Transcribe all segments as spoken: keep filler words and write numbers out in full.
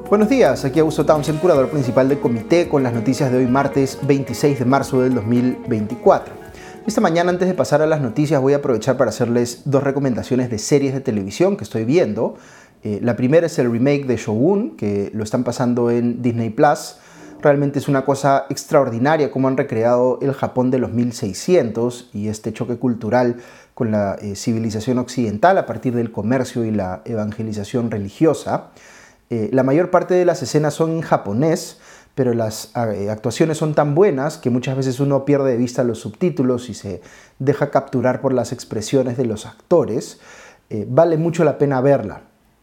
Buenos días, aquí Augusto Townsend, curador principal del comité, con las noticias de hoy martes veintiséis de marzo del dos mil veinticuatro. Esta mañana, antes de pasar a las noticias, voy a aprovechar para hacerles dos recomendaciones de series de televisión que estoy viendo. Eh, la primera es el remake de Shogun, que lo están pasando en Disney Plus. Realmente es una cosa extraordinaria cómo han recreado el Japón de los mil seiscientos y este choque cultural con la eh, civilización occidental a partir del comercio y la evangelización religiosa. Eh, la mayor parte de las escenas son en japonés, pero las eh, actuaciones son tan buenas que muchas veces uno pierde de vista los subtítulos y se deja capturar por las expresiones de los actores. Eh, vale mucho la pena verla.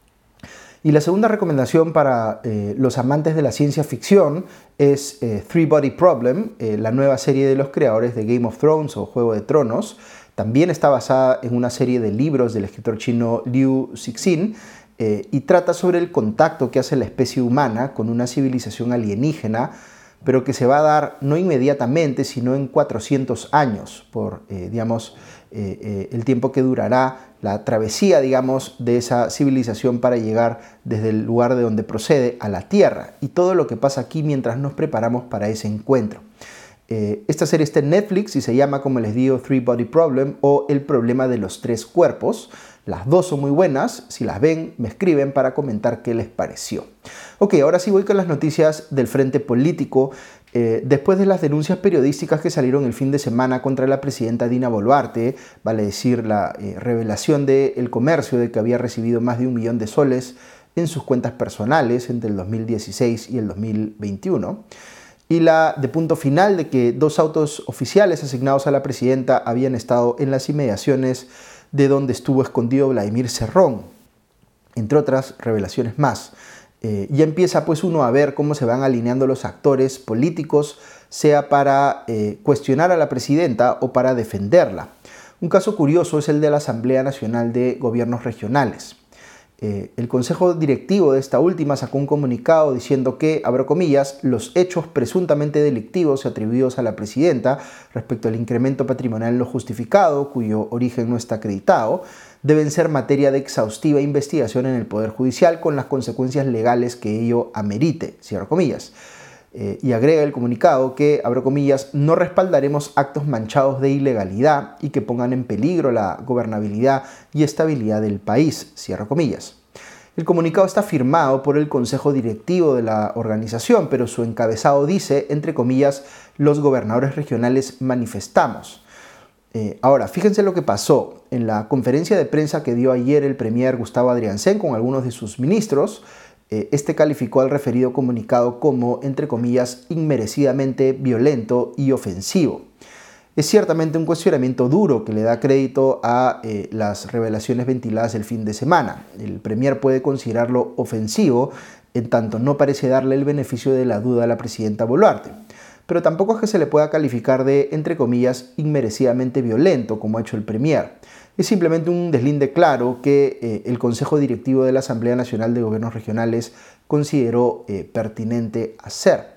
Y la segunda recomendación para eh, los amantes de la ciencia ficción es eh, Three Body Problem, eh, la nueva serie de los creadores de Game of Thrones o Juego de Tronos. También está basada en una serie de libros del escritor chino Liu Cixin, Eh, y trata sobre el contacto que hace la especie humana con una civilización alienígena, pero que se va a dar no inmediatamente, sino en cuatrocientos años, por eh, digamos, eh, eh, el tiempo que durará la travesía, digamos, de esa civilización para llegar desde el lugar de donde procede a la Tierra, y todo lo que pasa aquí mientras nos preparamos para ese encuentro. Eh, esta serie está en Netflix y se llama, como les digo, Three Body Problem o El problema de los tres cuerpos. Las dos son muy buenas. Si las ven, me escriben para comentar qué les pareció. Ok, ahora sí voy con las noticias del frente político. Eh, después de las denuncias periodísticas que salieron el fin de semana contra la presidenta Dina Boluarte, vale decir la eh, revelación del comercio de que había recibido más de un millón de soles en sus cuentas personales entre el dos mil dieciséis y el dos mil veintiuno, y la de punto final de que dos autos oficiales asignados a la presidenta habían estado en las inmediaciones de donde estuvo escondido Vladimir Cerrón, entre otras revelaciones más. Eh, ya empieza pues uno a ver cómo se van alineando los actores políticos, sea para eh, cuestionar a la presidenta o para defenderla. Un caso curioso es el de la Asamblea Nacional de Gobiernos Regionales. Eh, el Consejo Directivo de esta última sacó un comunicado diciendo que, abro comillas, los hechos presuntamente delictivos atribuidos a la presidenta respecto al incremento patrimonial no justificado, cuyo origen no está acreditado, deben ser materia de exhaustiva investigación en el Poder Judicial con las consecuencias legales que ello amerite, cierro comillas. Eh, y agrega el comunicado que, abro comillas, no respaldaremos actos manchados de ilegalidad y que pongan en peligro la gobernabilidad y estabilidad del país, cierro comillas. El comunicado está firmado por el Consejo Directivo de la organización, pero su encabezado dice, entre comillas, los gobernadores regionales manifestamos. Eh, ahora, fíjense lo que pasó. En la conferencia de prensa que dio ayer el premier Gustavo Adrianzén con algunos de sus ministros, este calificó al referido comunicado como, entre comillas, inmerecidamente violento y ofensivo. Es ciertamente un cuestionamiento duro que le da crédito a eh, las revelaciones ventiladas el fin de semana. El premier puede considerarlo ofensivo, en tanto no parece darle el beneficio de la duda a la presidenta Boluarte. Pero tampoco es que se le pueda calificar de, entre comillas, inmerecidamente violento, como ha hecho el premier. Es simplemente un deslinde claro que eh, el Consejo Directivo de la Asamblea Nacional de Gobiernos Regionales consideró eh, pertinente hacer.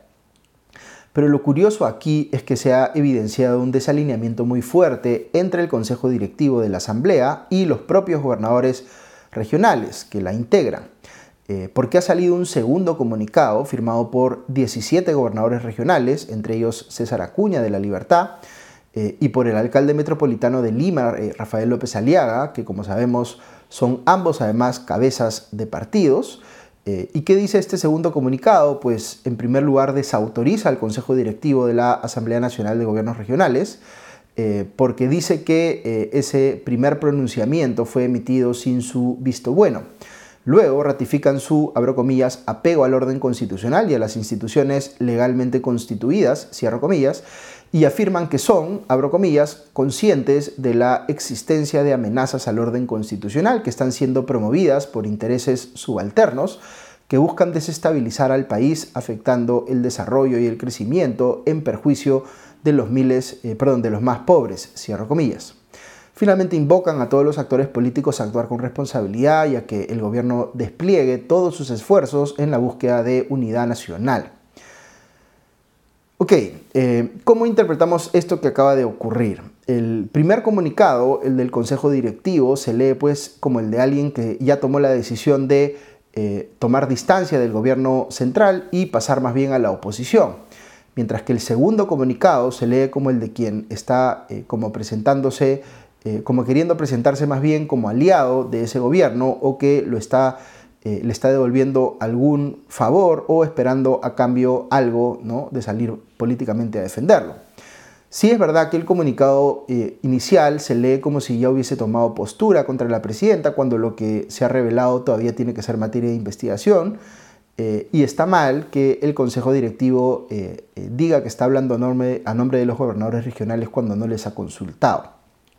Pero lo curioso aquí es que se ha evidenciado un desalineamiento muy fuerte entre el Consejo Directivo de la Asamblea y los propios gobernadores regionales que la integran. Eh, porque ha salido un segundo comunicado firmado por diecisiete gobernadores regionales, entre ellos César Acuña de La Libertad, eh, y por el alcalde metropolitano de Lima, eh, Rafael López Aliaga, que como sabemos son ambos además cabezas de partidos. Eh, ¿Y qué dice este segundo comunicado? Pues en primer lugar desautoriza al Consejo Directivo de la Asamblea Nacional de Gobiernos Regionales, eh, porque dice que eh, ese primer pronunciamiento fue emitido sin su visto bueno. Luego ratifican su, abro comillas, apego al orden constitucional y a las instituciones legalmente constituidas, cierro comillas, y afirman que son, abro comillas, conscientes de la existencia de amenazas al orden constitucional que están siendo promovidas por intereses subalternos que buscan desestabilizar al país, afectando el desarrollo y el crecimiento en perjuicio de los miles, eh, perdón, de los más pobres, cierro comillas. Finalmente invocan a todos los actores políticos a actuar con responsabilidad y a que el gobierno despliegue todos sus esfuerzos en la búsqueda de unidad nacional. Ok, eh, ¿cómo interpretamos esto que acaba de ocurrir? El primer comunicado, el del Consejo Directivo, se lee pues como el de alguien que ya tomó la decisión de eh, tomar distancia del gobierno central y pasar más bien a la oposición. Mientras que el segundo comunicado se lee como el de quien está eh, como presentándose, eh, como queriendo presentarse más bien como aliado de ese gobierno o que lo está, eh, le está devolviendo algún favor o esperando a cambio algo, ¿no?, de salir políticamente a defenderlo. Sí es verdad que el comunicado eh, inicial se lee como si ya hubiese tomado postura contra la presidenta, cuando lo que se ha revelado todavía tiene que ser materia de investigación, eh, y está mal que el Consejo Directivo eh, eh, diga que está hablando a nombre, a nombre de los gobernadores regionales cuando no les ha consultado.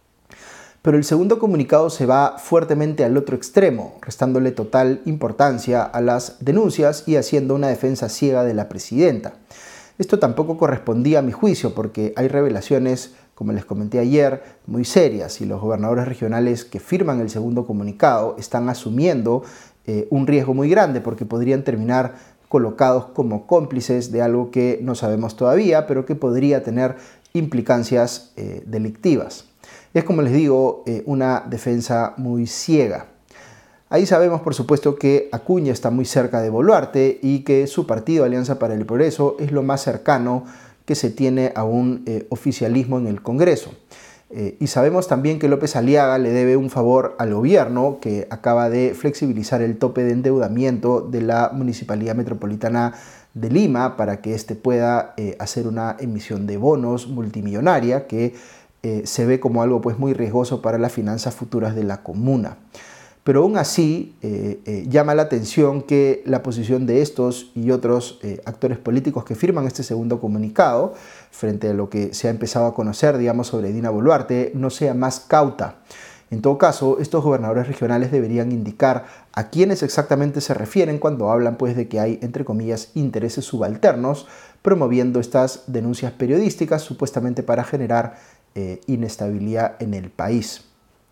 Pero el segundo comunicado se va fuertemente al otro extremo, restándole total importancia a las denuncias y haciendo una defensa ciega de la presidenta. Esto tampoco correspondía a mi juicio, porque hay revelaciones, como les comenté ayer, muy serias, y los gobernadores regionales que firman el segundo comunicado están asumiendo eh, un riesgo muy grande, porque podrían terminar colocados como cómplices de algo que no sabemos todavía, pero que podría tener implicancias eh, delictivas. Es, como les digo, eh, una defensa muy ciega. Ahí sabemos, por supuesto, que Acuña está muy cerca de Boluarte y que su partido, Alianza para el Progreso, es lo más cercano que se tiene a un eh, oficialismo en el Congreso. Eh, y sabemos también que López Aliaga le debe un favor al gobierno, que acaba de flexibilizar el tope de endeudamiento de la Municipalidad Metropolitana de Lima para que éste pueda eh, hacer una emisión de bonos multimillonaria que eh, se ve como algo pues, muy riesgoso para las finanzas futuras de la comuna. Pero aún así eh, eh, llama la atención que la posición de estos y otros eh, actores políticos que firman este segundo comunicado, frente a lo que se ha empezado a conocer, digamos, sobre Dina Boluarte, no sea más cauta. En todo caso, estos gobernadores regionales deberían indicar a quiénes exactamente se refieren cuando hablan pues, de que hay, entre comillas, intereses subalternos promoviendo estas denuncias periodísticas supuestamente para generar eh, inestabilidad en el país.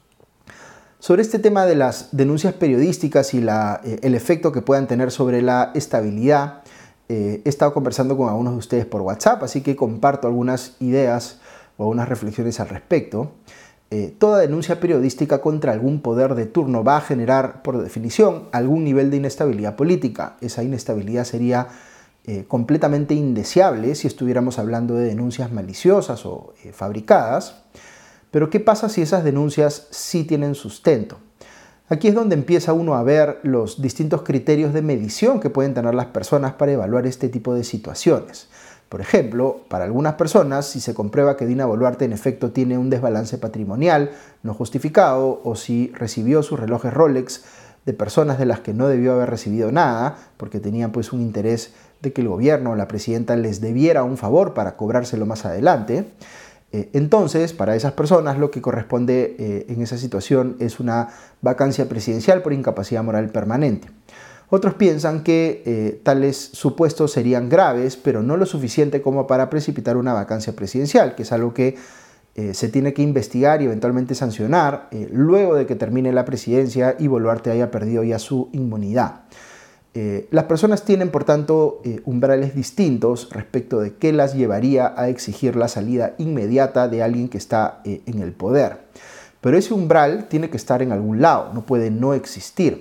Sobre este tema de las denuncias periodísticas y la, eh, el efecto que puedan tener sobre la estabilidad, eh, he estado conversando con algunos de ustedes por WhatsApp, así que comparto algunas ideas o algunas reflexiones al respecto. Eh, toda denuncia periodística contra algún poder de turno va a generar, por definición, algún nivel de inestabilidad política. Esa inestabilidad sería eh, completamente indeseable si estuviéramos hablando de denuncias maliciosas o eh, fabricadas. Pero ¿qué pasa si esas denuncias sí tienen sustento? Aquí es donde empieza uno a ver los distintos criterios de medición que pueden tener las personas para evaluar este tipo de situaciones. Por ejemplo, para algunas personas, si se comprueba que Dina Boluarte en efecto tiene un desbalance patrimonial no justificado, o si recibió sus relojes Rolex de personas de las que no debió haber recibido nada, porque tenían pues un interés de que el gobierno o la presidenta les debiera un favor para cobrárselo más adelante, Eh, entonces, para esas personas lo que corresponde eh, en esa situación es una vacancia presidencial por incapacidad moral permanente. Otros piensan que eh, tales supuestos serían graves, pero no lo suficiente como para precipitar una vacancia presidencial, que es algo que eh, se tiene que investigar y eventualmente sancionar eh, luego de que termine la presidencia y Boluarte haya perdido ya su inmunidad. Eh, las personas tienen, por tanto, eh, umbrales distintos respecto de qué las llevaría a exigir la salida inmediata de alguien que está eh, en el poder. Pero ese umbral tiene que estar en algún lado, no puede no existir.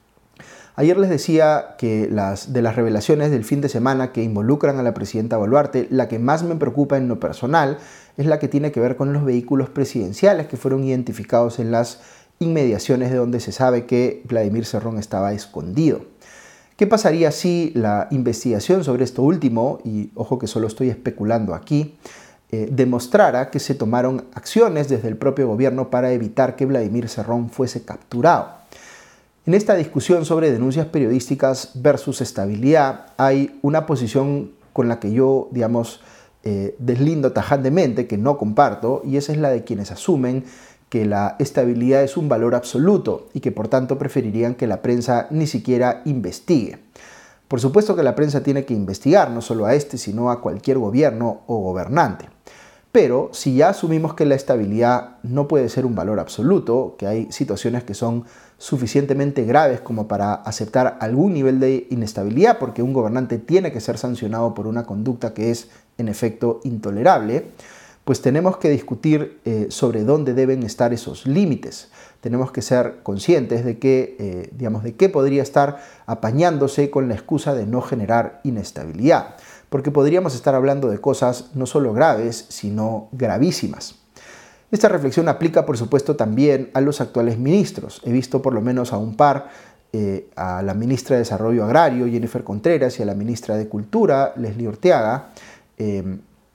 Ayer les decía que las, de las revelaciones del fin de semana que involucran a la presidenta Boluarte, la que más me preocupa en lo personal es la que tiene que ver con los vehículos presidenciales que fueron identificados en las inmediaciones de donde se sabe que Vladimir Cerrón estaba escondido. ¿Qué pasaría si la investigación sobre esto último, y ojo que solo estoy especulando aquí, eh, demostrara que se tomaron acciones desde el propio gobierno para evitar que Vladimir Cerrón fuese capturado? En esta discusión sobre denuncias periodísticas versus estabilidad hay una posición con la que yo, digamos, eh, deslindo tajantemente, que no comparto, y esa es la de quienes asumen que la estabilidad es un valor absoluto y que por tanto preferirían que la prensa ni siquiera investigue. Por supuesto que la prensa tiene que investigar, no solo a este, sino a cualquier gobierno o gobernante. Pero si ya asumimos que la estabilidad no puede ser un valor absoluto, que hay situaciones que son suficientemente graves como para aceptar algún nivel de inestabilidad, porque un gobernante tiene que ser sancionado por una conducta que es en efecto intolerable, pues tenemos que discutir eh, sobre dónde deben estar esos límites. Tenemos que ser conscientes de que, eh, digamos, de qué podría estar apañándose con la excusa de no generar inestabilidad, porque podríamos estar hablando de cosas no solo graves, sino gravísimas. Esta reflexión aplica, por supuesto, también a los actuales ministros. He visto por lo menos a un par, eh, a la ministra de Desarrollo Agrario, Jennifer Contreras, y a la ministra de Cultura, Leslie Orteaga, eh,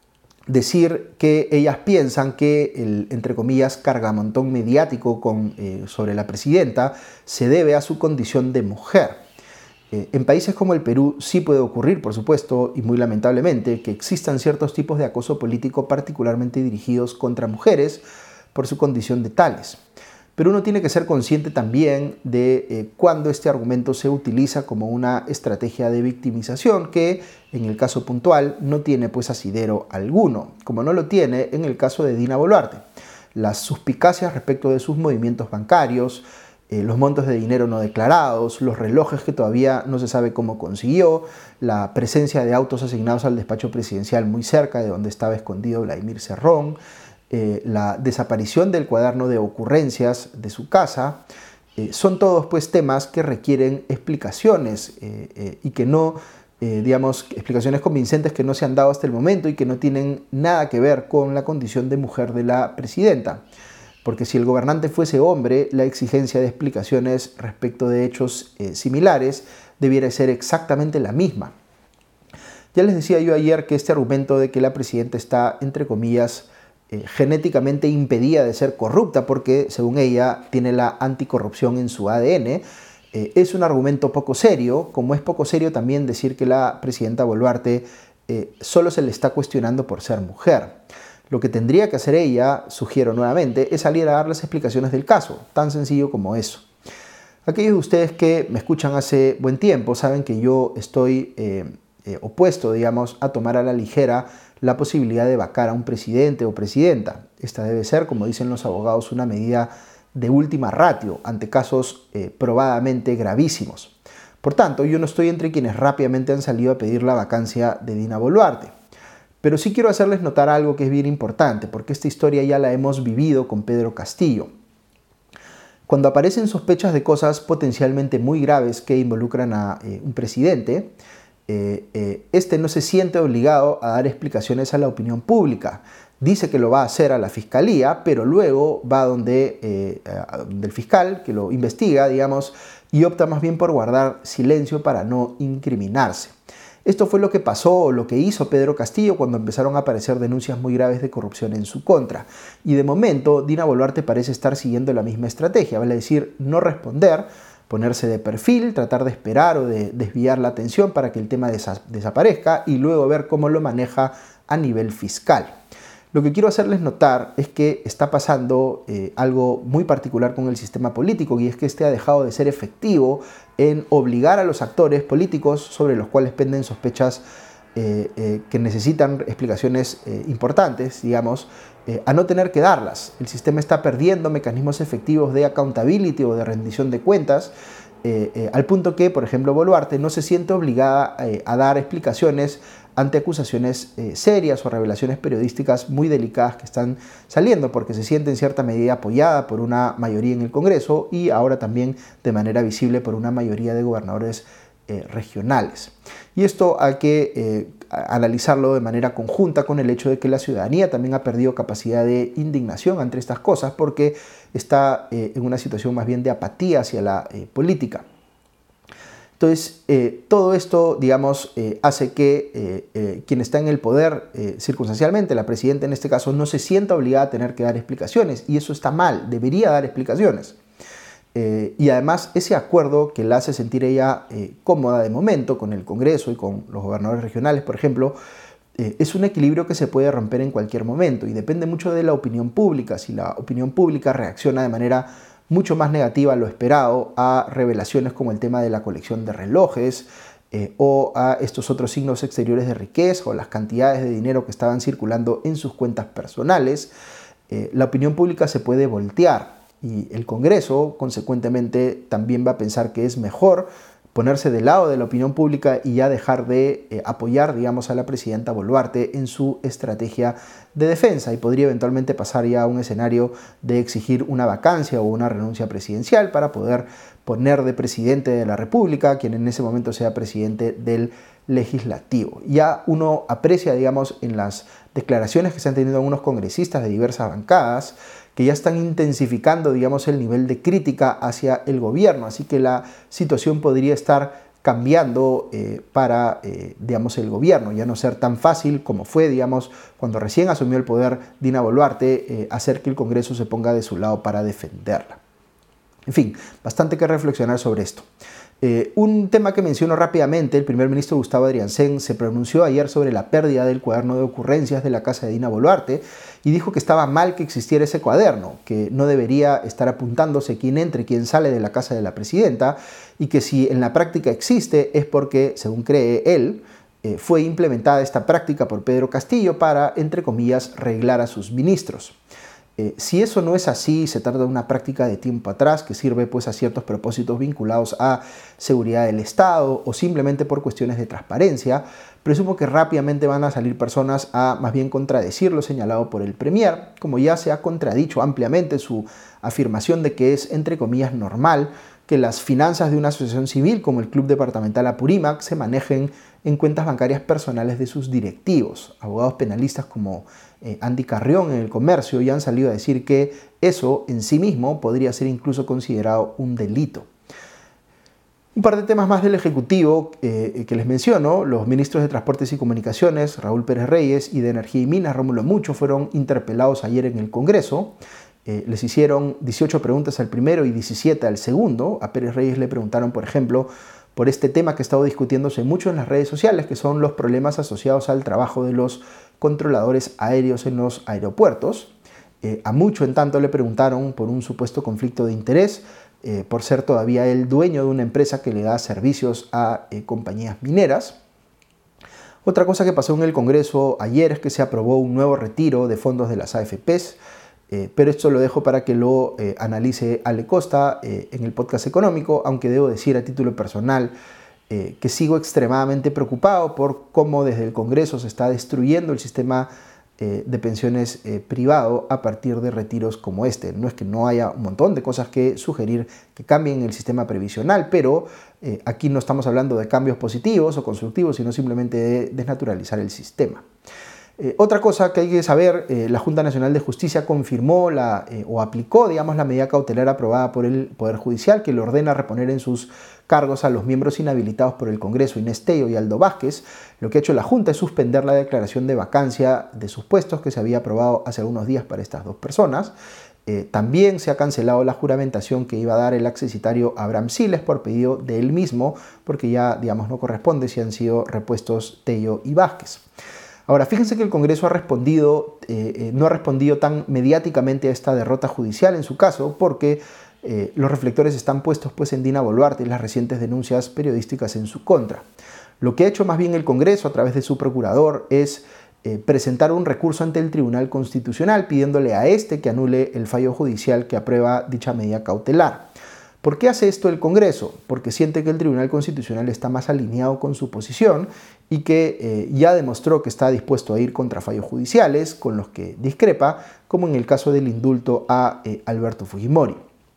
decir que ellas piensan que el, entre comillas, cargamontón mediático con, eh, sobre la presidenta se debe a su condición de mujer. Eh, en países como el Perú sí puede ocurrir, por supuesto, y muy lamentablemente, que existan ciertos tipos de acoso político particularmente dirigidos contra mujeres por su condición de tales. Pero uno tiene que ser consciente también de eh, cuando este argumento se utiliza como una estrategia de victimización que, en el caso puntual, no tiene pues asidero alguno, como no lo tiene en el caso de Dina Boluarte. Las suspicacias respecto de sus movimientos bancarios, eh, los montos de dinero no declarados, los relojes que todavía no se sabe cómo consiguió, la presencia de autos asignados al despacho presidencial muy cerca de donde estaba escondido Vladimir Cerrón, Eh, la desaparición del cuaderno de ocurrencias de su casa, eh, son todos pues temas que requieren explicaciones eh, eh, y que no, eh, digamos, explicaciones convincentes que no se han dado hasta el momento y que no tienen nada que ver con la condición de mujer de la presidenta. Porque si el gobernante fuese hombre, la exigencia de explicaciones respecto de hechos eh, similares debiera ser exactamente la misma. Ya les decía yo ayer que este argumento de que la presidenta está, entre comillas, Eh, genéticamente impedida de ser corrupta porque, según ella, tiene la anticorrupción en su A D N, eh, es un argumento poco serio, como es poco serio también decir que la presidenta Boluarte eh, solo se le está cuestionando por ser mujer. Lo que tendría que hacer ella, sugiero nuevamente, es salir a dar las explicaciones del caso, tan sencillo como eso. Aquellos de ustedes que me escuchan hace buen tiempo saben que yo estoy eh, eh, opuesto, digamos, a tomar a la ligera la posibilidad de vacar a un presidente o presidenta. Esta debe ser, como dicen los abogados, una medida de última ratio ante casos eh, probadamente gravísimos. Por tanto, yo no estoy entre quienes rápidamente han salido a pedir la vacancia de Dina Boluarte. Pero sí quiero hacerles notar algo que es bien importante, porque esta historia ya la hemos vivido con Pedro Castillo. Cuando aparecen sospechas de cosas potencialmente muy graves que involucran a eh, un presidente, Eh, eh, este no se siente obligado a dar explicaciones a la opinión pública. Dice que lo va a hacer a la fiscalía, pero luego va donde, eh, a donde el fiscal que lo investiga, digamos, y opta más bien por guardar silencio para no incriminarse. Esto fue lo que pasó o lo que hizo Pedro Castillo cuando empezaron a aparecer denuncias muy graves de corrupción en su contra. Y de momento, Dina Boluarte parece estar siguiendo la misma estrategia, vale decir, no responder, ponerse de perfil, tratar de esperar o de desviar la atención para que el tema desa- desaparezca y luego ver cómo lo maneja a nivel fiscal. Lo que quiero hacerles notar es que está pasando eh, algo muy particular con el sistema político, y es que este ha dejado de ser efectivo en obligar a los actores políticos sobre los cuales penden sospechas eh, eh, que necesitan explicaciones eh, importantes, digamos, eh, a no tener que darlas. El sistema está perdiendo mecanismos efectivos de accountability o de rendición de cuentas, eh, eh, al punto que, por ejemplo, Boluarte no se siente obligada eh, a dar explicaciones ante acusaciones eh, serias o revelaciones periodísticas muy delicadas que están saliendo, porque se siente en cierta medida apoyada por una mayoría en el Congreso y ahora también de manera visible por una mayoría de gobernadores eh, regionales. Y esto hay que eh, analizarlo de manera conjunta con el hecho de que la ciudadanía también ha perdido capacidad de indignación ante estas cosas, porque está eh, en una situación más bien de apatía hacia la eh, política. Entonces, eh, todo esto, digamos, eh, hace que eh, eh, quien está en el poder eh, circunstancialmente, la presidenta en este caso, no se sienta obligada a tener que dar explicaciones, y eso está mal, debería dar explicaciones. Eh, y además, ese acuerdo que la hace sentir ella eh, cómoda de momento con el Congreso y con los gobernadores regionales, por ejemplo, eh, es un equilibrio que se puede romper en cualquier momento y depende mucho de la opinión pública. Si la opinión pública reacciona de manera mucho más negativa a lo esperado a revelaciones como el tema de la colección de relojes eh, o a estos otros signos exteriores de riqueza o las cantidades de dinero que estaban circulando en sus cuentas personales, eh, la opinión pública se puede voltear y el Congreso, consecuentemente, también va a pensar que es mejor ponerse del lado de la opinión pública y ya dejar de eh, apoyar, digamos, a la presidenta Boluarte en su estrategia de defensa, y podría eventualmente pasar ya a un escenario de exigir una vacancia o una renuncia presidencial para poder poner de presidente de la República quien en ese momento sea presidente del legislativo. Ya uno aprecia, digamos, en las declaraciones que se han tenido algunos congresistas de diversas bancadas, que ya están intensificando, digamos, el nivel de crítica hacia el gobierno, así que la situación podría estar cambiando eh, para, eh, digamos, el gobierno, ya no ser tan fácil como fue, digamos, cuando recién asumió el poder Dina Boluarte, eh, hacer que el Congreso se ponga de su lado para defenderla. En fin, bastante que reflexionar sobre esto. Eh, un tema que menciono rápidamente: el primer ministro Gustavo Adrianzén se pronunció ayer sobre la pérdida del cuaderno de ocurrencias de la casa de Dina Boluarte y dijo que estaba mal que existiera ese cuaderno, que no debería estar apuntándose quién entra y quién sale de la casa de la presidenta, y que si en la práctica existe es porque, según cree él, eh, fue implementada esta práctica por Pedro Castillo para, entre comillas, arreglar a sus ministros. Eh, si eso no es así, se trata de una práctica de tiempo atrás que sirve pues a ciertos propósitos vinculados a seguridad del Estado o simplemente por cuestiones de transparencia, presumo que rápidamente van a salir personas a más bien contradecir lo señalado por el Premier, como ya se ha contradicho ampliamente su afirmación de que es, entre comillas, normal que las finanzas de una asociación civil como el Club Departamental Apurímac se manejen en cuentas bancarias personales de sus directivos. Abogados penalistas como eh, Andy Carrión en El Comercio ya han salido a decir que eso en sí mismo podría ser incluso considerado un delito. Un par de temas más del Ejecutivo eh, que les menciono: los ministros de Transportes y Comunicaciones, Raúl Pérez Reyes, y de Energía y Minas, Rómulo Mucho, fueron interpelados ayer en el Congreso. Eh, les hicieron dieciocho preguntas al primero y diecisiete al segundo. A Pérez Reyes le preguntaron, por ejemplo, por este tema que ha estado discutiéndose mucho en las redes sociales, que son los problemas asociados al trabajo de los controladores aéreos en los aeropuertos. Eh, a Mucho, en tanto, le preguntaron por un supuesto conflicto de interés, eh, por ser todavía el dueño de una empresa que le da servicios a eh, compañías mineras. Otra cosa que pasó en el Congreso ayer es que se aprobó un nuevo retiro de fondos de las A F Pes, eh, pero esto lo dejo para que lo eh, analice Ale Costa eh, en el podcast económico, aunque debo decir a título personal eh, que sigo extremadamente preocupado por cómo desde el Congreso se está destruyendo el sistema eh, de pensiones eh, privado a partir de retiros como este. No es que no haya un montón de cosas que sugerir que cambien el sistema previsional, pero eh, aquí no estamos hablando de cambios positivos o constructivos, sino simplemente de desnaturalizar el sistema. Eh, otra cosa que hay que saber: eh, la Junta Nacional de Justicia confirmó la, eh, o aplicó, digamos, la medida cautelar aprobada por el Poder Judicial, que le ordena reponer en sus cargos a los miembros inhabilitados por el Congreso, Inés Tello y Aldo Vázquez. Lo que ha hecho la Junta es suspender la declaración de vacancia de sus puestos que se había aprobado hace algunos días para estas dos personas. Eh, también se ha cancelado la juramentación que iba a dar el accesitario Abraham Siles por pedido de él mismo, porque ya, digamos, no corresponde si han sido repuestos Tello y Vázquez. Ahora, fíjense que el Congreso ha respondido, eh, eh, no ha respondido tan mediáticamente a esta derrota judicial en su caso, porque eh, los reflectores están puestos pues, en Dina Boluarte y las recientes denuncias periodísticas en su contra. Lo que ha hecho más bien el Congreso a través de su procurador es eh, presentar un recurso ante el Tribunal Constitucional pidiéndole a este que anule el fallo judicial que aprueba dicha medida cautelar. ¿Por qué hace esto el Congreso? Porque siente que el Tribunal Constitucional está más alineado con su posición y que eh, ya demostró que está dispuesto a ir contra fallos judiciales con los que discrepa, como en el caso del indulto a eh, Alberto Fujimori.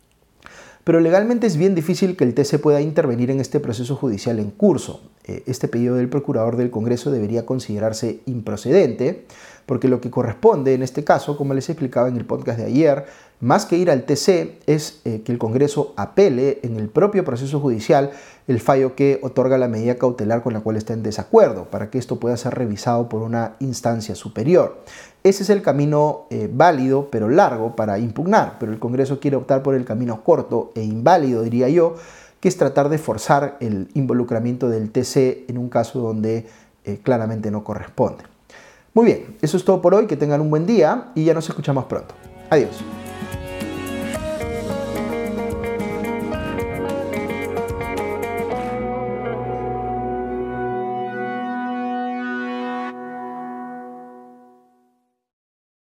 Pero legalmente es bien difícil que el T C pueda intervenir en este proceso judicial en curso. Eh, este pedido del Procurador del Congreso debería considerarse improcedente, porque lo que corresponde en este caso, como les explicaba en el podcast de ayer, más que ir al T C, es eh, que el Congreso apele en el propio proceso judicial el fallo que otorga la medida cautelar con la cual está en desacuerdo, para que esto pueda ser revisado por una instancia superior. Ese es el camino eh, válido, pero largo, para impugnar, pero el Congreso quiere optar por el camino corto e inválido, diría yo, que es tratar de forzar el involucramiento del T C en un caso donde eh, claramente no corresponde. Muy bien, eso es todo por hoy, que tengan un buen día y ya nos escuchamos pronto. Adiós.